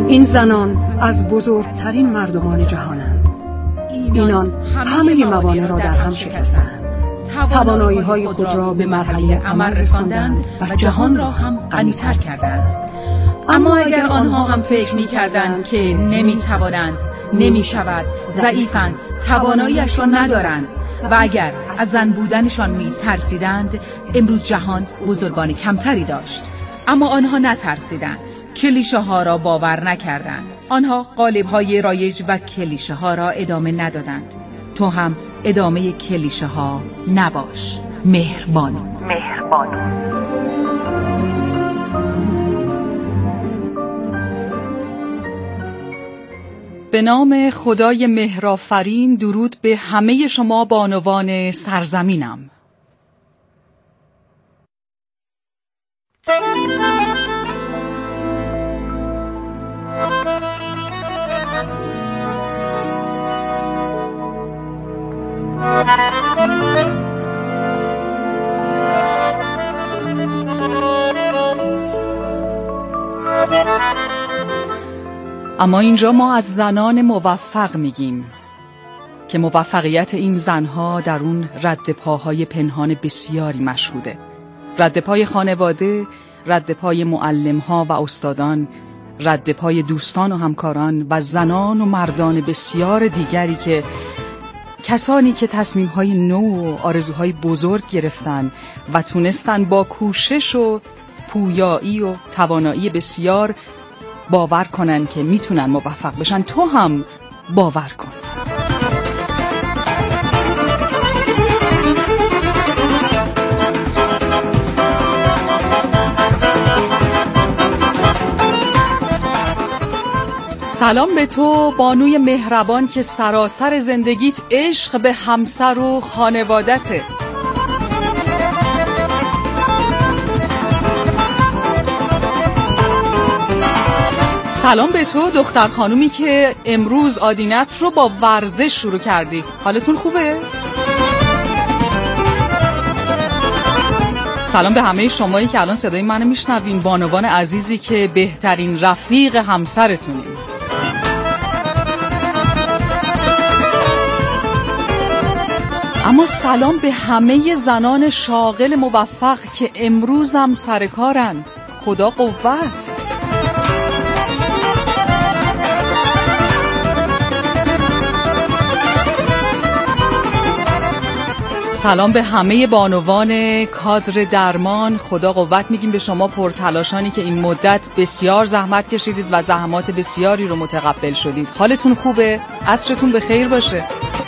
این زنان از بزرگترین مردمان جهانند. اینان همه موانع را در هم شکستند، توانایی‌های خود را به مرحله عمل رساندند و جهان را هم غنی‌تر کردند. اما اگر آنها هم فکر می‌کردند که نمی‌توانند، نمی‌شود، ضعیفند، توانایی‌اش را ندارند و اگر از زن بودنشان می‌ترسیدند، امروز جهان بزرگان کمتری داشت. اما آنها نترسیدند، کلیشه‌ها را باور نکردند. آنها قالب‌های رایج و کلیشه‌ها را ادامه ندادند. تو هم ادامه کلیشه‌ها نباش. مهربانو. به نام خدای مهرآفرین، درود به همه شما بانوان سرزمینم. اما اینجا ما از زنان موفق میگیم که موفقیت این زنها در اون رد پاهای پنهان بسیاری مشهوده. رد پای خانواده، رد پای معلم‌ها و استادان، رد پای دوستان و همکاران و زنان و مردان بسیار دیگری که کسانی که تصمیم‌های نو و آرزوهای بزرگ گرفتن و تونستن با کوشش و پویایی و توانایی بسیار باور کنن که میتونن موفق بشن. تو هم باور کن. سلام به تو بانوی مهربان که سراسر زندگیت عشق به همسر و خانوادته. سلام به تو دختر خانومی که امروز آدینت رو با ورزش شروع کردی. حالتون خوبه؟ سلام به همه شمایی که الان صدای منو میشنوین، بانوان عزیزی که بهترین رفیق همسرتونین. اما سلام به همه زنان شاغل موفق که امروز هم سر کارن. خدا قوت. سلام به همه بانوان کادر درمان. خدا قوت میگیم به شما پرتلاشانی که این مدت بسیار زحمت کشیدید و زحمات بسیاری رو متقبل شدید. حالتون خوبه؟ عصرتون بخیر باشه.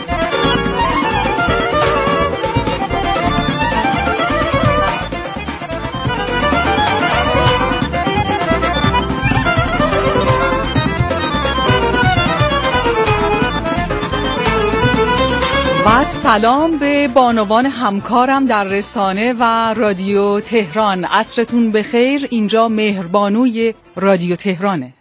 و سلام به بانوان همکارم در رسانه و رادیو تهران. عصرتون بخیر. اینجا مهربانوی رادیو تهرانه.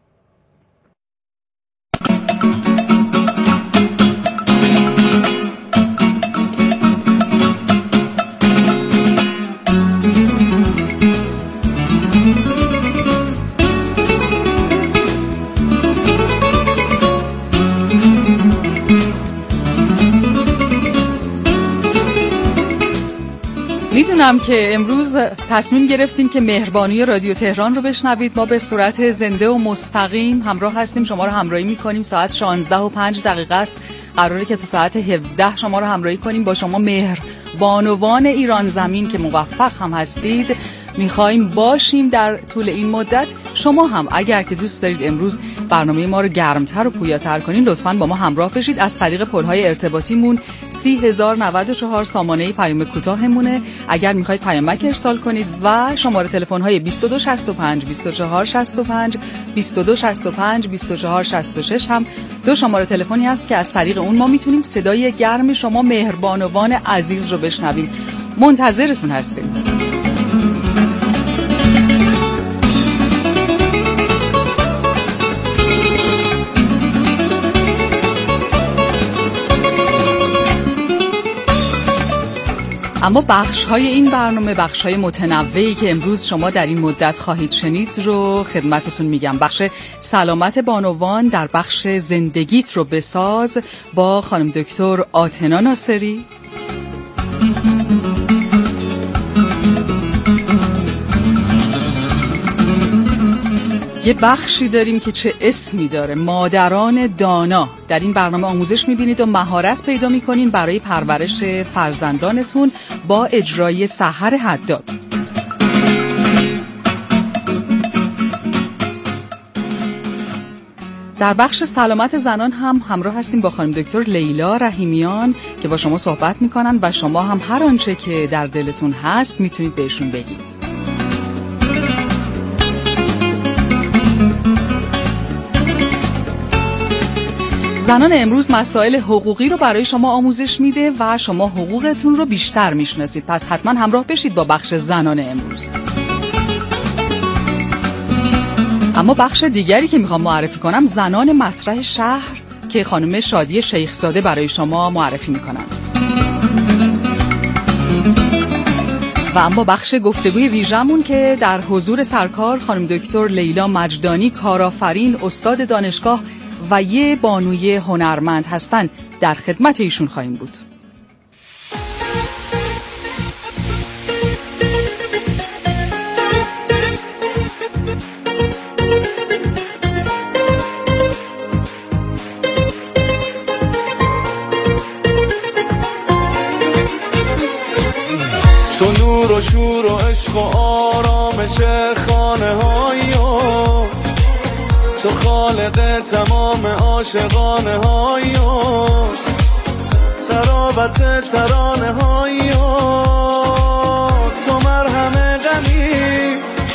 میدونم که امروز تصمیم گرفتیم که مهربانی رادیو تهران رو بشنوید. ما به صورت زنده و مستقیم همراه هستیم، شما رو همراهی میکنیم. ساعت 16:05 است. قراره که تا ساعت 17 شما رو همراهی کنیم. با شما مهربانوان ایران زمین که موفق هم هستید میخوایم باشیم در طول این مدت. شما هم اگر که دوست دارید امروز برنامه ما رو گرمتر و پویاتر کنین، لطفاً با ما همراه بشید. از طریق پل‌های ارتباطیمون 30094 سامانه پیام کوتاهمونه. اگر میخواید پیامک ارسال کنید و شماره تلفن‌های 2265 2465 2265 2466 هم دو شماره تلفنی هست که از طریق اون ما میتونیم صدای گرم شما مهربانوان عزیز رو بشنویم. منتظرتون هستیم. اما بخش‌های این برنامه بخش‌های متنوعی که امروز شما در این مدت خواهید شنید رو خدمتتون میگم. بخش سلامت بانوان، در بخش زندگیت رو بساز با خانم دکتر آتنا ناصری. یه بخشی داریم که چه اسمی داره، مادران دانا. در این برنامه آموزش میبینید و مهارت پیدا میکنین برای پرورش فرزندانتون با اجرای سحر حداد. در بخش سلامت زنان هم همراه هستیم با خانم دکتر لیلا رحیمیان که با شما صحبت میکنن و شما هم هر آنچه که در دلتون هست میتونید بهشون بگید. زنان امروز مسائل حقوقی رو برای شما آموزش میده و شما حقوقتون رو بیشتر میشناسید، پس حتما همراه بشید با بخش زنان امروز. اما بخش دیگری که میخوام معرفی کنم زنان مطرح شهر که خانم شادی شیخزاده برای شما معرفی میکنم. و اما بخش گفتگوی ویژمون که در حضور سرکار خانم دکتر لیلا مجدانی، کارآفرین، استاد دانشگاه و یه بانوی هنرمند هستند، در خدمت ایشون خواهیم بود. تو نور و شور و عشق و آرامش خانه هایی، تو خالق تمام عاشقانه هایی، ترابت ترانه هایی، تو مرهم غمی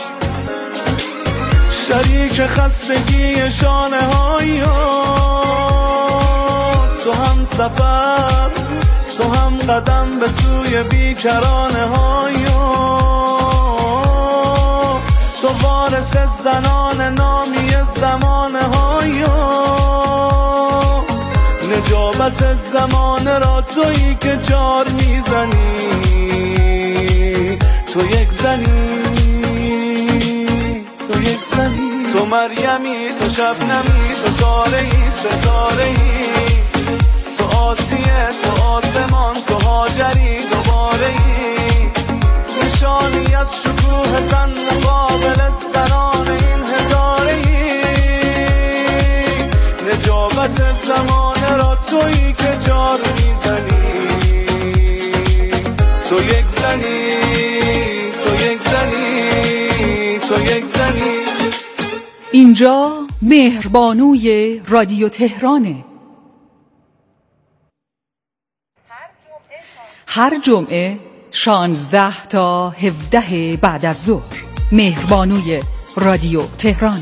شریک خستگی شانه هایی، تو هم سفر تو هم قدم به سوی بیکرانه هایی، تو وارث زنان نامی زمانه هایی، نجابت زمانه را تویی که جار میزنی، تو یک زنی، تو یک زنی، تو مریمی، تو شبنمی، تو زارهی، ستارهی، تو آسیه، تو آسمان، تو هاجری، دوبارهی، نشانی از شکوه زن مقابل زنان این هزارهی، نجابت زمانه را تویی که جار میزنی، تو یک زنی، تو یک زنی، تو یک زنی. اینجا مهربانوی رادیو تهرانه. هر جمعه 16 تا 17 بعد از ظهر، مهربانوی رادیو تهران.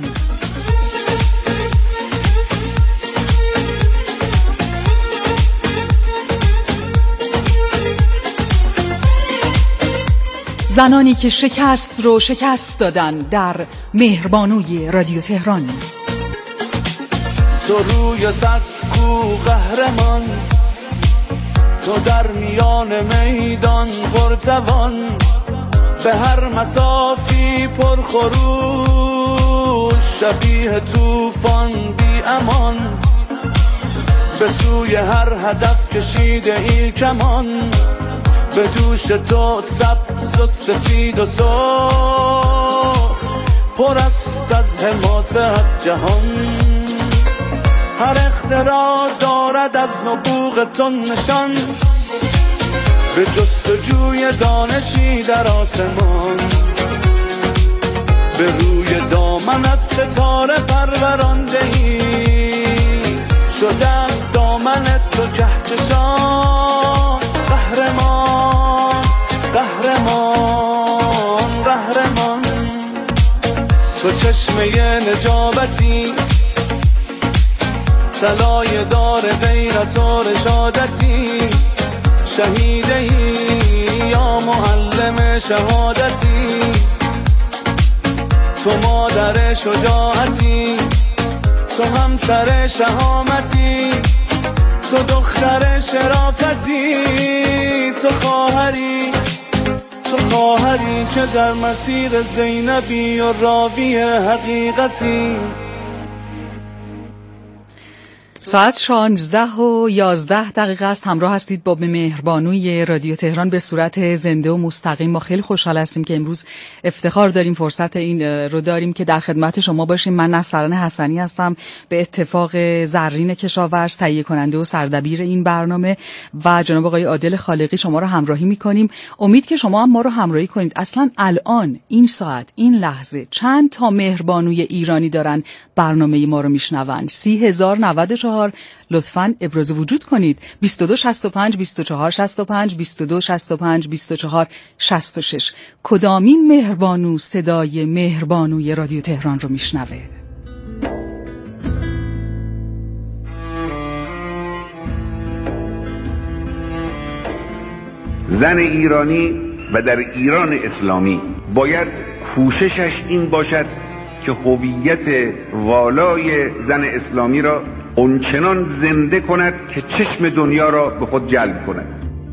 زنانی که شکست رو شکست دادن در مهربانوی رادیو تهران. تو روی سکو قهرمان، تو در میان میدان پرتوان، به هر مسافی پرخروش، شبیه طوفان بی امان، به سوی هر هدف کشیده ای کمان، به دوش تو سبز و سفید و سرخ، پر است از حماسه جهان، هر اختراع دارد از نبوغ تو نشان، به جستجوی دانشی در آسمان، به روی دامنت ستاره پرورانده‌ای، شده است دامنت تو کهکشان، قهرمان، قهرمان، قهرمان، تو چشمه نجابتی، طلای دار غیرت و رشادتی، شهیدهی یا معلم شهادتی، تو مادر شجاعتی، تو همسر شهامتی، تو دختر شرافتی، تو خواهری که در مسیر زینبی و راوی حقیقتی. ساعت 16:11 است. همراه هستید با مهربانوی رادیو تهران به صورت زنده و مستقیم. ما خیلی خوشحال هستیم که امروز افتخار داریم، فرصت این رو داریم که در خدمت شما باشیم. من نصران حسنی هستم، به اتفاق زرین کشاورز تهیه کننده و سردبیر این برنامه، و جناب آقای عادل خالقی شما رو همراهی می‌کنیم. امید که شما هم ما رو همراهی کنید. اصلا الان این ساعت این لحظه چند تا مهربانوی ایرانی دارن برنامه ما رو میشنون؟ 30,094. لطفاً ابراز وجود کنید. 2265 2465 2265 2466. کدامین مهربانو صدای مهربانوی رادیو تهران رو میشنوه؟ زن ایرانی و در ایران اسلامی باید کوششش این باشد که هویت والای زن اسلامی را اونچنان زنده کند که چشم دنیا را به خود جلب کند.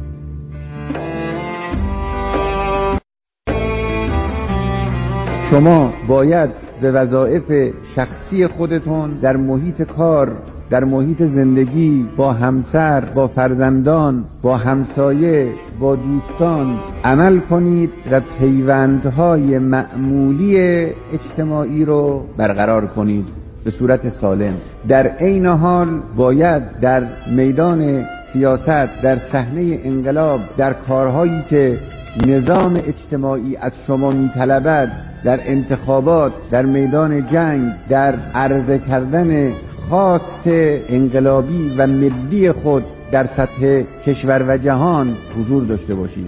شما باید به وظایف شخصی خودتون در محیط کار، در محیط زندگی، با همسر، با فرزندان، با همسایه، با دوستان عمل کنید و پیوندهای معمولی اجتماعی رو برقرار کنید به صورت سالم. در عین حال باید در میدان سیاست، در صحنه انقلاب، در کارهایی که نظام اجتماعی از شما میطلبد، در انتخابات، در میدان جنگ، در عرضه کردن خواست انقلابی و ملی خود در سطح کشور و جهان حضور داشته باشید.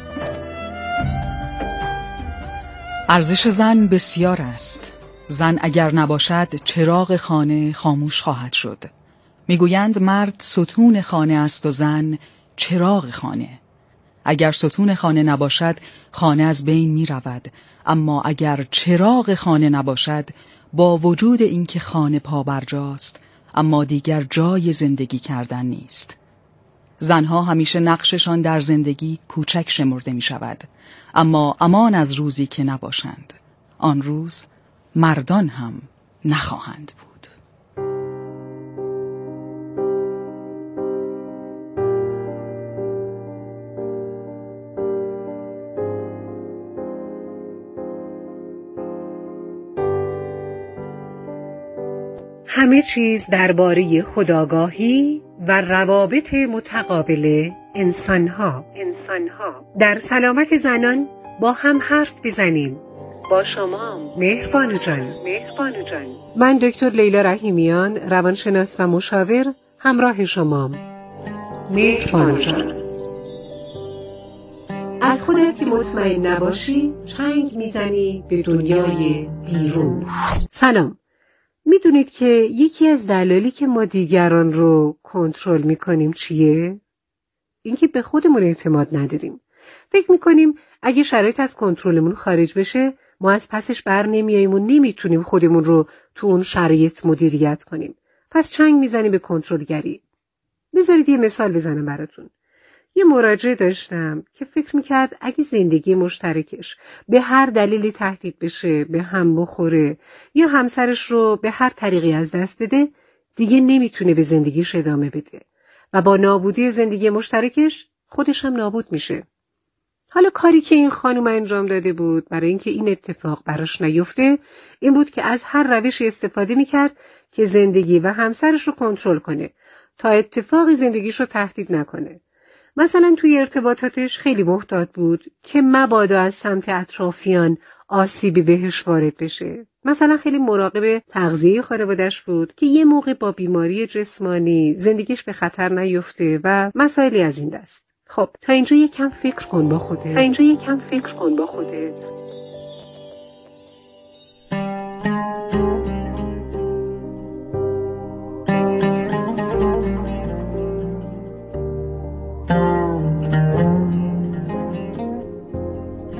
ارزش زن بسیار است. زن اگر نباشد چراغ خانه خاموش خواهد شد. میگویند مرد ستون خانه است و زن چراغ خانه. اگر ستون خانه نباشد خانه از بین می رود، اما اگر چراغ خانه نباشد، با وجود اینکه خانه پابرجاست اما دیگر جای زندگی کردن نیست. زنها همیشه نقششان در زندگی کوچک شمرده می شود، اما امان از روزی که نباشند. آن روز مردان هم نخواهند بود. همه چیز درباره خودآگاهی و روابط متقابل انسانها. در سلامت زنان با هم حرف بزنیم. با شما مهربانو جان. من دکتر لیلا رحیمیان، روانشناس و مشاور، همراه شمام. مهربانو جان. از خودت که مطمئن نباشی چنگ میزنی به دنیای بیرون. سلام. میدونید که یکی از دلایلی که ما دیگران رو کنترل میکنیم چیه؟ اینکه به خودمون اعتماد نداریم. فکر میکنیم اگه شرایط از کنترلمون خارج بشه ما از پسش بر نمیاییم و نمیتونیم خودمون رو تو اون شرایط مدیریت کنیم. پس چنگ میزنیم به کنترلگری. بذارید یه مثال بزنم براتون. یه مراجعه داشتم که فکر میکرد اگه زندگی مشترکش به هر دلیلی تهدید بشه، به هم بخوره یا همسرش رو به هر طریقی از دست بده، دیگه نمیتونه به زندگیش ادامه بده و با نابودی زندگی مشترکش خودش هم نابود میشه. حالا کاری که این خانم انجام داده بود برای اینکه این اتفاق براش نیفته این بود که از هر روشی استفاده میکرد که زندگی و همسرش رو کنترل کنه تا اتفاقی زندگیش رو تهدید نکنه. مثلا توی ارتباطاتش خیلی محتاط بود که مبادا از سمت اطرافیان آسیبی بهش وارد بشه. مثلا خیلی مراقب تغذیه خانواده‌اش بود که یه موقع با بیماری جسمانی زندگیش به خطر نیفته و مسائلی از این دست. خب تا اینجا یکم فکر کن با خودت.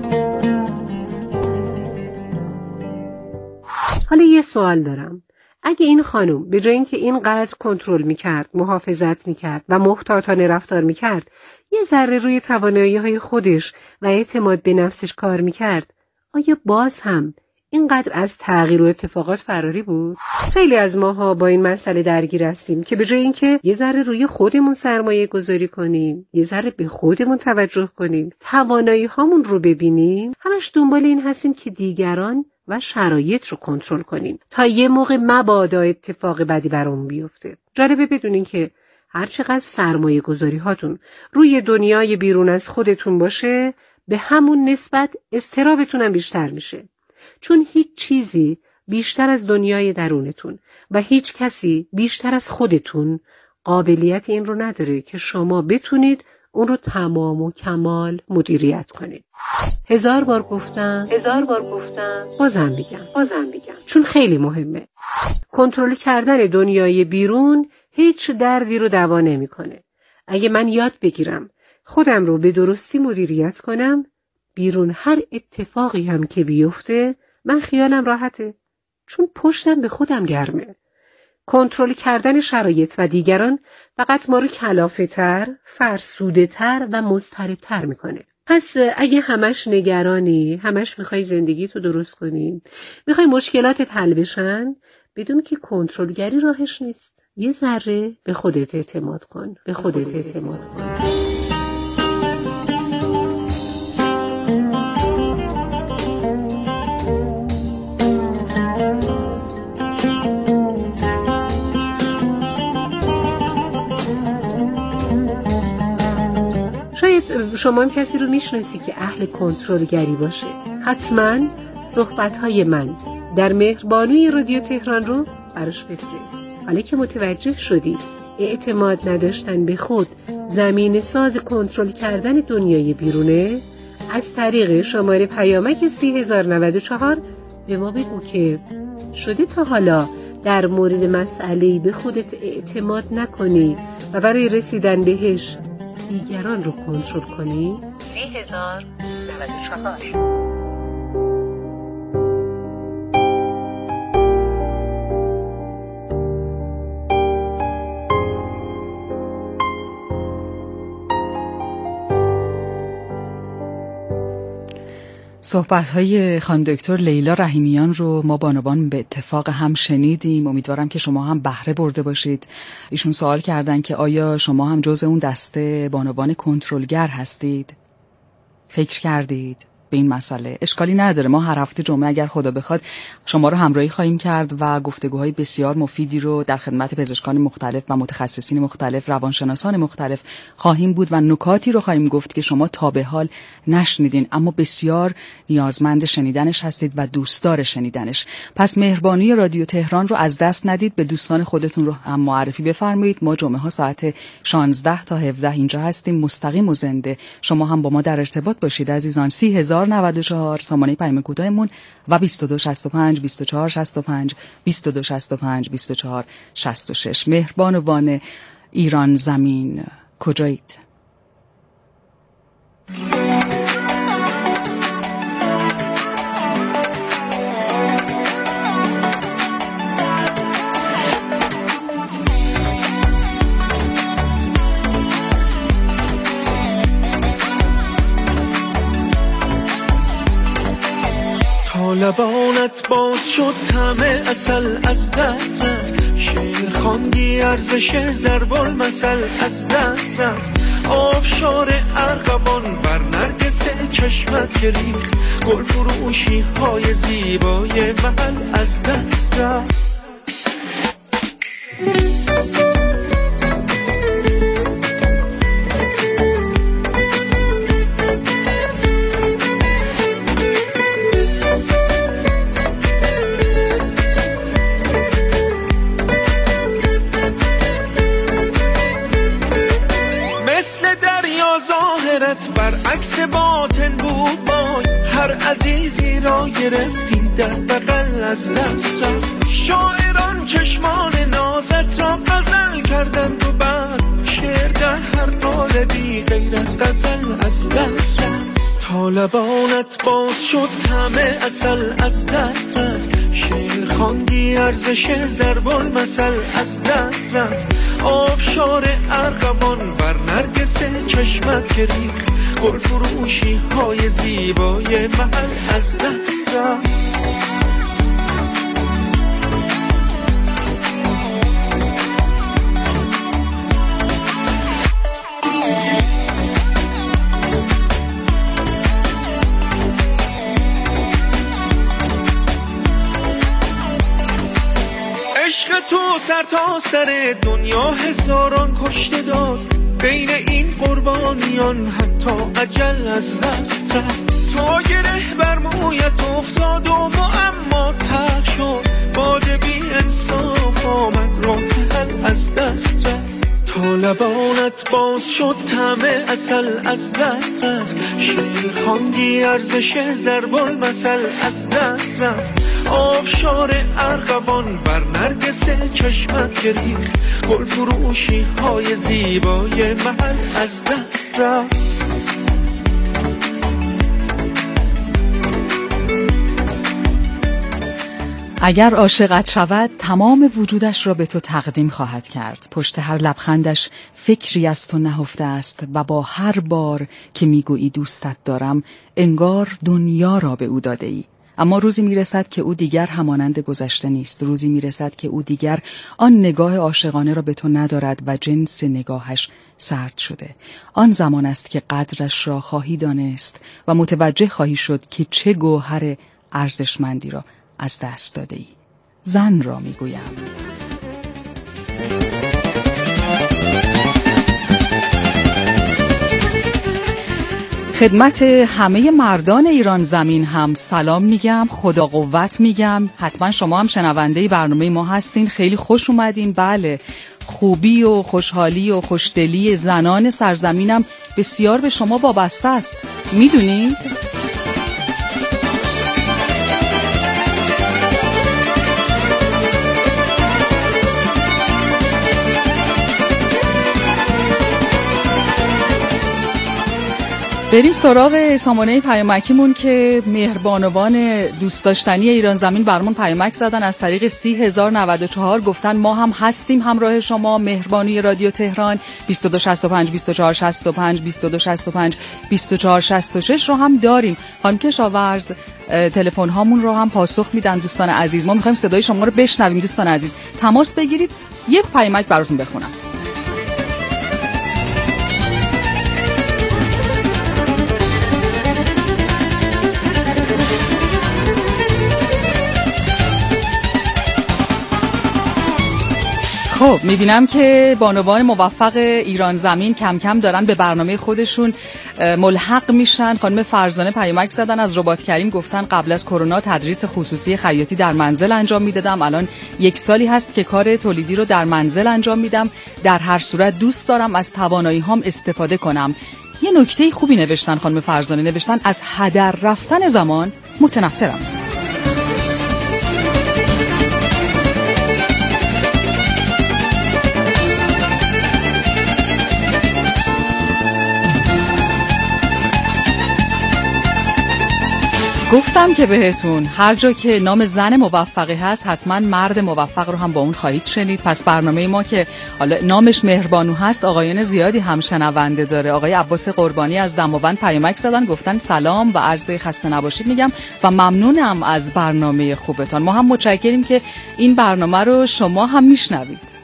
حالا یه سوال دارم. اگه این خانم به جای اینکه اینقدر کنترل میکرد، محافظت میکرد و محتاطانه رفتار میکرد، یه ذره روی توانایی‌های خودش و اعتماد به نفسش کار میکرد، آیا باز هم اینقدر از تغییر و اتفاقات فراری بود؟ خیلی از ماها با این مسئله درگیر هستیم که به جای اینکه یه ذره روی خودمون سرمایه گذاری کنیم، یه ذره به خودمون توجه کنیم، توانایی هامون رو ببینیم، همش دنبال این هستیم که دیگران و شرایط رو کنترل کنیم تا یه موقع مبادا اتفاق بدی برامون بیفته. جالبه بدونین که هر چقدر سرمایه گذاری هاتون روی دنیای بیرون از خودتون باشه، به همون نسبت اضطرابتون هم بیشتر میشه. چون هیچ چیزی بیشتر از دنیای درونتون و هیچ کسی بیشتر از خودتون قابلیت این رو نداره که شما بتونید اون رو تمام و کمال مدیریت کنید. 1000 بار گفتم بازم میگم چون خیلی مهمه. کنترل کردن دنیای بیرون هیچ دردی رو دوا نمیکنه. اگه من یاد بگیرم خودم رو به درستی مدیریت کنم، بیرون هر اتفاقی هم که بیفته من خیالم راحته، چون پشتم به خودم گرمه. کنترل کردن شرایط و دیگران فقط ما رو کلافه‌تر، فرسوده‌تر و مضطرب‌تر میکنه. پس اگه همش نگرانی، همش میخوای زندگی تو درست کنی، میخوای مشکلاتت حل بشن، بدون که کنترلگری راهش نیست. یه ذره به خودت اعتماد کن. شاید شما هم کسی رو میشناسی که اهل کنترلگری باشه. حتما صحبت‌های من در مهربانوی رادیو تهران رو براش بفرست. حالا که متوجه شدی اعتماد نداشتن به خود زمین ساز کنترل کردن دنیای بیرونه، از طریق شماره پیامک 30094 به ما بگو که شده تا حالا در مورد مسئله‌ای به خودت اعتماد نکنی و برای رسیدن بهش دیگران رو کنترل کنی؟ 30094. صحبت‌های خانم دکتر لیلا رحیمیان رو ما بانوان به اتفاق هم شنیدیم. امیدوارم که شما هم بهره برده باشید. ایشون سوال کردن که آیا شما هم جز اون دسته بانوان کنترلگر هستید؟ فکر کردید به این مسئله؟ اشکالی نداره، ما هر هفته جمعه اگر خدا بخواد شما رو همراهی خواهیم کرد و گفتگوهای بسیار مفیدی رو در خدمت پزشکان مختلف و متخصصین مختلف، روانشناسان مختلف خواهیم بود و نکاتی رو خواهیم گفت که شما تا به حال نشنیدین اما بسیار نیازمند شنیدنش هستید و دوستدار شنیدنش. پس مهربانی رادیو تهران رو از دست ندید، به دوستان خودتون رو هم معرفی بفرمایید. ما جمعه ها ساعت 16 تا 17 اینجا هستیم، مستقیم و زنده. شما هم با ما در ارتباط باشید عزیزان. 30094 سامانه پیام کوتاهمون و 2265 2465 2265 2466. مهربانوان ایران زمین کجایید؟ لبانت باز شد طعم عسل از دست رفت، شعر خواندی ارزش ضرب المثل از دست رفت، آبشار ارغوان بر نرگس چشمت که ریخت، گل فروشی های زیبای محل از دست رفت. برعکس باطن بود وای، هر عزیزی را گرفتی در بغل از دست رفت، شاعران چشمان نازت را غزل کردند و بعد شعر در هر قالبی غیر از غزل از دست رفت. تا لبانت باز شد طعم عسل از دست رفت، شعر خواندی ارزش ضرب المثل از دست رفت، آبشار ارغوان بر نرگس چشمت که ریخت، گل فروشی های زیبای محل از دست رفت. عشق تو سر تا سر دنیا هزاران کشته داد، بین این قربانیان حتی اجل از دست رفت، تا گره بر مویت افتاد و معما تر شد، باد بی انصاف آمد راه حل از دست رفت، تا لبانت باز شد طعم عسل از دست رفت، شعر خواندی ارزش ضرب المثل از دست رفت، آبشار ارغوان بر نرگس چشمت که ریخت، گل فروشی های زیبای محل از دست رفت. اگر عاشقت شود تمام وجودش را به تو تقدیم خواهد کرد، پشت هر لبخندش فکری از تو نهفته است و با هر بار که میگویی دوستت دارم انگار دنیا را به او داده ای. اما روزی میرسد که او دیگر همانند گذشته نیست، روزی میرسد که او دیگر آن نگاه عاشقانه را به تو ندارد و جنس نگاهش سرد شده. آن زمان است که قدرش را خواهی دانست و متوجه خواهی شد که چه گوهر ارزشمندی را از دست داده ای. زن را میگویم. خدمت همه مردان ایران زمین هم سلام میگم، خدا قوت میگم. حتما شما هم شنونده برنامه ما هستین، خیلی خوش اومدین. بله، خوبی و خوشحالی و خوشدلی زنان سرزمینم بسیار به شما وابسته است، میدونید؟ بریم سراغ سامانه پیامکیمون که مهربانوان دوست داشتنی ایران زمین برامون پیامک زدن از طریق 30094. گفتن ما هم هستیم همراه شما. مهربانی رادیو تهران 2265 2465 2265 2466 رو هم داریم. خانم کشاورز تلفن هامون رو هم پاسخ میدن. دوستان عزیز، ما میخوایم صدای شما رو بشنویم. دوستان عزیز تماس بگیرید، یه پیامک براتون بخونم. خب میبینم که بانوان موفق ایران زمین کم کم دارن به برنامه خودشون ملحق میشن. خانم فرزانه پیامک زدن از رباط کریم، گفتن قبل از کرونا تدریس خصوصی خیاطی در منزل انجام میدادم، الان 1 سالی هست که کار تولیدی رو در منزل انجام میدم. در هر صورت دوست دارم از توانایی هام استفاده کنم. یه نکته خوبی نوشتن خانم فرزانه، نوشتن از هدر رفتن زمان متنفرم. گفتم که بهتون هر جا که نام زن موفقی هست حتما مرد موفق رو هم با اون خواهید شنید. پس برنامه ما که حالا نامش مهربانو هست آقایان زیادی هم شنونده داره. آقای عباس قربانی از دماوند پیامک زدن، گفتن سلام و عرض خسته نباشید میگم و ممنونم از برنامه خوبتان. ما هم متشکریم که این برنامه رو شما هم میشنوید.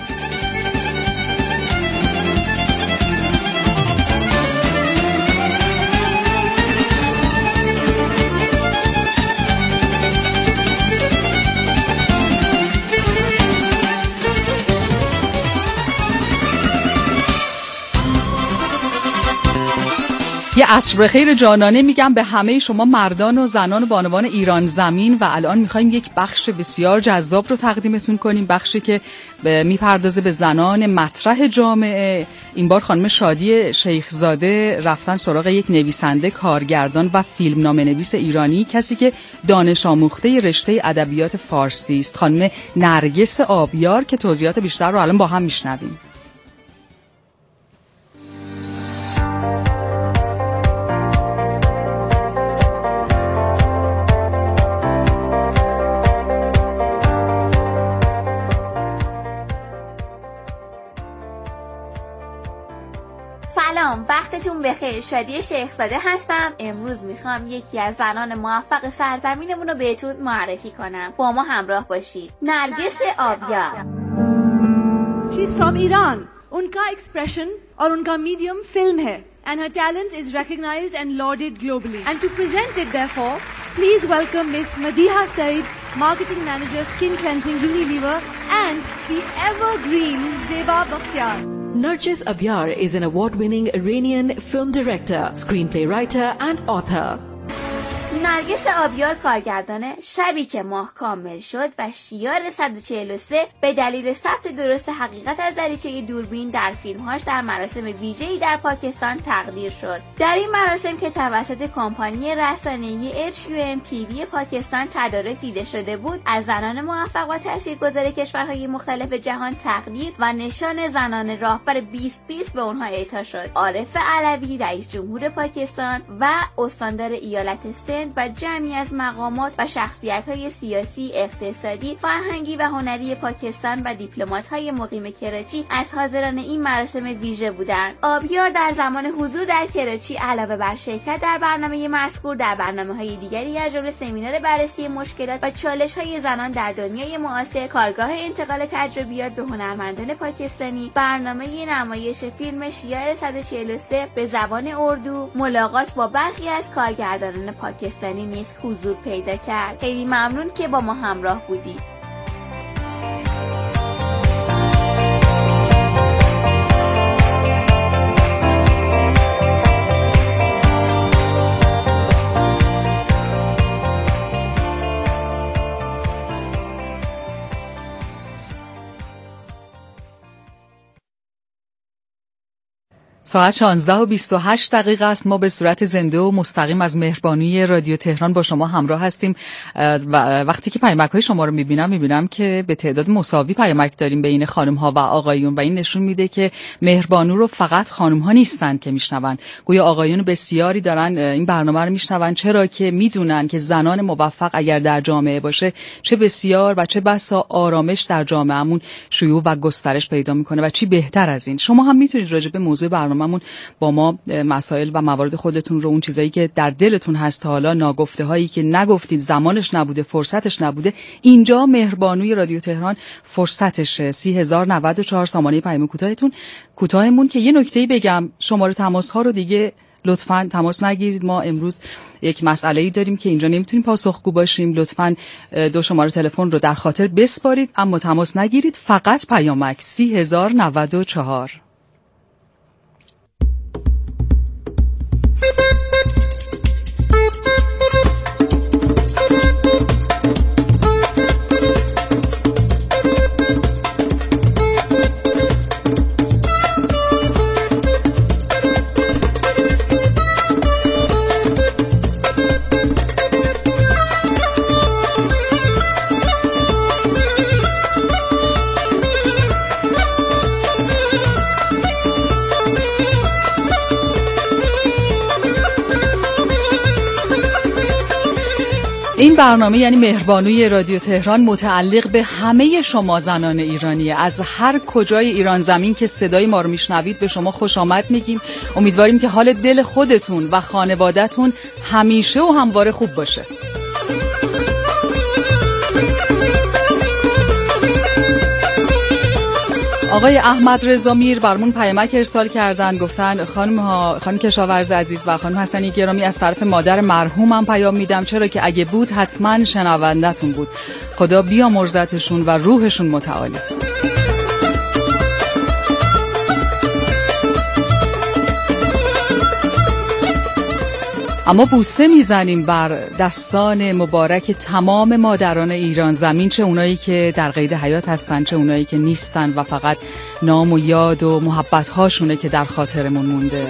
یه عصر بخیر جانانه میگم به همه شما مردان و زنان و بانوان ایران زمین و الان میخوایم یک بخش بسیار جذاب رو تقدیمتون کنیم، بخشی که میپردازه به زنان مطرح جامعه. این بار خانم شادی شیخزاده رفتن سراغ یک نویسنده، کارگردان و فیلمنامه نویس ایرانی، کسی که دانش آموخته رشته ادبیات فارسی است، خانم نرگس آبیار که توضیحات بیشتر رو الان با هم میشنویم. سلام، وقتتون بخیر. شادی شیخزاده هستم. امروز میخوام یکی از زنان موفق سرزمینمون رو بهتون معرفی کنم. با ما همراه باشید. نرگس آبیار. She's from Iran. उनका expression और उनका medium film है, and her talent is recognized and lauded globally. And to present it, therefore, please welcome Miss Madiha Said, Marketing Manager, Skin Cleansing, Unilever, and the evergreen Zeba Bakhtiar. Nargis Abyar is an award-winning Iranian film director, screenplay writer, and author. نرگس آبیار کارگردان شبی که ماه کامل شد و شیار 143 به دلیل ثبت درست حقیقت از دریچه دوربین در فیلمهاش در مراسم ویژه‌ای در پاکستان تقدیر شد. در این مراسم که توسط کمپانی رسانه‌ای HUM-TV پاکستان تدارک دیده شده بود، از زنان موفق و تاثیرگذار کشورهای مختلف جهان تقدیر و نشان زنان راهبر 2020 به اونها اعطا شد. عارف علوی، رئیس جمهور پاکستان و استاندار ایالت سند و جمعی از مقامات و شخصیت‌های سیاسی، اقتصادی، فرهنگی و هنری پاکستان و دیپلمات‌های مقیم کراچی از حاضران این مراسم ویژه بودند. آبیار در زمان حضور در کراچی علاوه بر شرکت در برنامه مذکور، در برنامه‌های دیگری از جمله سمینار بررسی مشکلات و چالش‌های زنان در دنیای معاصر، کارگاه انتقال تجربیات به هنرمندان پاکستانی، برنامه نمایش فیلم شیار 143 به زبان اردو، ملاقات با برخی از کارگردانان پاکستانی نیز حضور پیدا کرد. خیلی ممنون که با ما همراه بودید. ساعت 16:28 است. ما به صورت زنده و مستقیم از مهربانی رادیو تهران با شما همراه هستیم و وقتی که پیامک‌های شما رو میبینم که به تعداد مساوی پیامک داریم بین خانم‌ها و آقایون و این نشون میده که مهربانی رو فقط خانم‌ها نیستن که میشنون، گویا آقایون بسیاری دارن این برنامه رو میشنون، چرا که میدونن که زنان موفق اگر در جامعه باشه چه بسیار و چه بسا آرامش در جامعهمون شیوع و گسترش پیدا میکنه و چی بهتر از این. شما هم میتونید راجع به موضوع برنامه‌مون با ما مسائل و موارد خودتون رو، اون چیزایی که در دلتون هست تا حالا، ناگفته هایی که نگفتید، زمانش نبوده، فرصتش نبوده، اینجا مهربانی رادیو تهران فرصتشه. 30,094 سامانه پیام کوتاهمون که یه نکته‌ای بگم، شماره تماس ها رو دیگه لطفاً تماس نگیرید. ما امروز یک مسئله‌ای داریم که اینجا نمیتونیم پاسخگو باشیم. لطفاً دو شماره تلفن رو در خاطر بسپارید اما تماس نگیرید، فقط پیامک 30,094. این برنامه یعنی مهربانی رادیو تهران متعلق به همه شما زنان ایرانیه. از هر کجای ایران زمین که صدای ما رو میشنوید به شما خوش آمد میگیم. امیدواریم که حال دل خودتون و خانواده‌تون همیشه و همواره خوب باشه. آقای احمد رضا میر برمون پیامک ارسال کردن، گفتن خانم کشاورز عزیز و خانم حسنی گرامی، از طرف مادر مرحومم پیام میدم، چرا که اگه بود حتما شنوندتون بود. خدا بیامرزتشون و روحشون متعالی. اما بوسه میزنیم بر دستان مبارک تمام مادران ایران زمین، چه اونایی که در قید حیات هستن چه اونایی که نیستن و فقط نام و یاد و محبت هاشونه که در خاطرمون مونده.